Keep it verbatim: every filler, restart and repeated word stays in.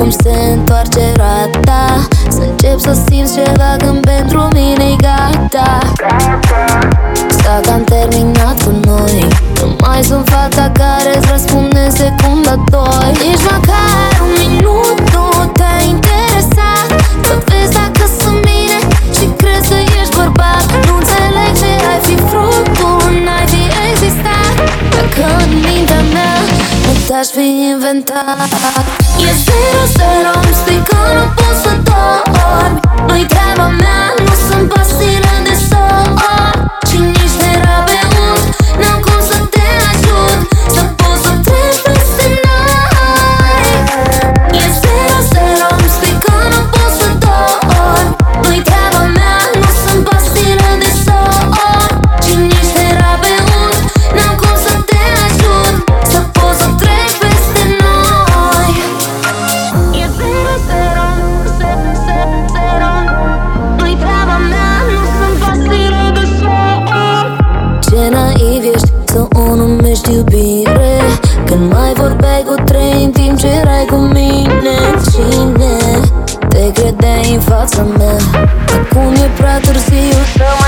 cum se întoarce roata. Să încep să simți ceva când pentru mine-i gata. Dacă am terminat cu noi, nu mai sunt fata care-ți răspunde în secunda doi. Nici măcar un minut nu te-a interesat să vezi dacă sunt bine și crezi că ești bărbat. Nu înțeleg ce ai fi vrut, tu n-ai fi existat dacă în mintea mea nu te-aș fi inventat. E zero zero, îmi spui că nu pot să dormi. Nu-i treaba mea, nu sunt pastilă de somn și nici terapeut, n-am cum să te ajut să poți să treci peste noi. E zero zero, îmi spui că nu pot să dormi. Nu-i treaba mea, nu sunt pastilă de somn și nici terapeut, n-am cum să te ajut să poți să treci peste noi. E zero zero, zero, nu-i treaba mea, nu sunt pastilă de somn. Ce naiv ești să o numești iubire când mai vorbeai cu trei în timp ce erai cu mine. Cine te credeai în fața mea? Acum e prea târziu.